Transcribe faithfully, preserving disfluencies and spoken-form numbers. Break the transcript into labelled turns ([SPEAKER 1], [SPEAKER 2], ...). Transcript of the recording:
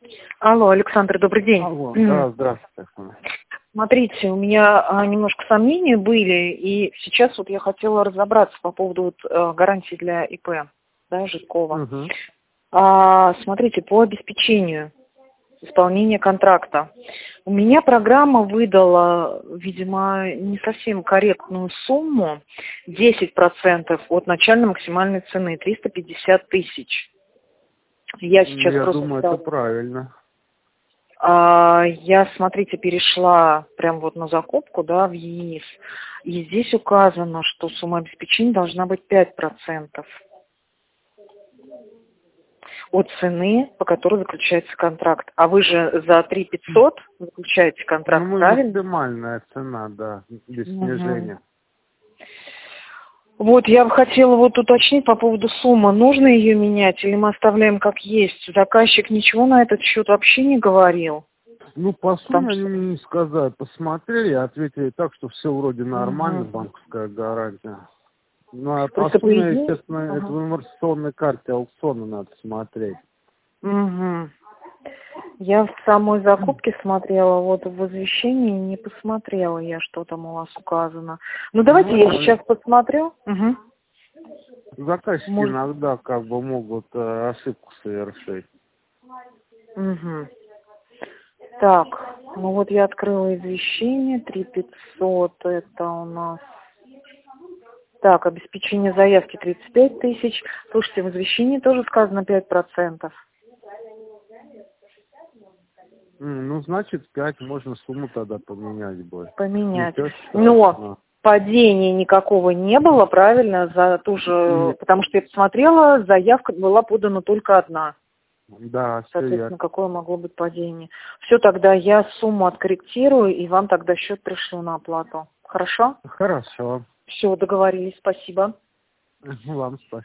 [SPEAKER 1] Алло, Александр, добрый день.
[SPEAKER 2] Алло, да, здравствуйте.
[SPEAKER 1] Смотрите, у меня а, немножко сомнения были, и сейчас вот я хотела разобраться по поводу вот, а, гарантии для ИП, да, Жидкова.
[SPEAKER 2] Угу.
[SPEAKER 1] А, смотрите, по обеспечению исполнения контракта. У меня программа выдала, видимо, не совсем корректную сумму, десять процентов от начальной максимальной цены, триста пятьдесят тысяч. Я сейчас
[SPEAKER 2] Я
[SPEAKER 1] просто...
[SPEAKER 2] думаю,
[SPEAKER 1] стала...
[SPEAKER 2] это правильно.
[SPEAKER 1] А, я, смотрите, перешла прям вот на закупку, да, в ЕИС, и здесь указано, что сумма обеспечения должна быть пять процентов от цены, по которой заключается контракт. А вы же за три тысячи пятьсот заключаете контракт,
[SPEAKER 2] Ну,
[SPEAKER 1] правильно?
[SPEAKER 2] максимальная цена, да, без снижения.
[SPEAKER 1] Угу. Вот, я бы хотела вот уточнить по поводу суммы. Нужно ее менять или мы оставляем как есть? Заказчик ничего на этот счет вообще не говорил.
[SPEAKER 2] Ну, по
[SPEAKER 1] Потому
[SPEAKER 2] сумме они
[SPEAKER 1] что...
[SPEAKER 2] мне не сказали. Посмотрели, ответили так, что все вроде нормально,
[SPEAKER 1] Угу.
[SPEAKER 2] банковская гарантия. Ну, а по
[SPEAKER 1] Просто по
[SPEAKER 2] сумме,
[SPEAKER 1] идее...
[SPEAKER 2] естественно, это
[SPEAKER 1] Ага.
[SPEAKER 2] в инвестиционной карте аукциона надо смотреть.
[SPEAKER 1] Угу. Я в самой закупке смотрела, вот в извещении не посмотрела я, что там у вас указано. Ну, давайте
[SPEAKER 2] Ну,
[SPEAKER 1] я сейчас посмотрю. Угу.
[SPEAKER 2] заказчики
[SPEAKER 1] Может...
[SPEAKER 2] иногда как бы могут э, ошибку совершить.
[SPEAKER 1] Угу. Так, ну вот я открыла извещение, три тысячи пятьсот, это у нас... Так, обеспечение заявки тридцать пять тысяч. Слушайте, в извещении тоже сказано пять процентов.
[SPEAKER 2] М, Ну, значит, пять можно сумму тогда поменять будет.
[SPEAKER 1] Поменять.
[SPEAKER 2] Ничего
[SPEAKER 1] Но
[SPEAKER 2] страшного.
[SPEAKER 1] падения никакого не было, правильно, за ту же...
[SPEAKER 2] И-
[SPEAKER 1] Потому что я посмотрела, заявка была подана только одна.
[SPEAKER 2] Да, все
[SPEAKER 1] Соответственно,
[SPEAKER 2] ясно.
[SPEAKER 1] какое могло быть падение. Все, тогда я сумму откорректирую, и вам тогда счет пришлю на оплату. Хорошо?
[SPEAKER 2] Хорошо.
[SPEAKER 1] Все, договорились, спасибо.
[SPEAKER 2] Вам спасибо.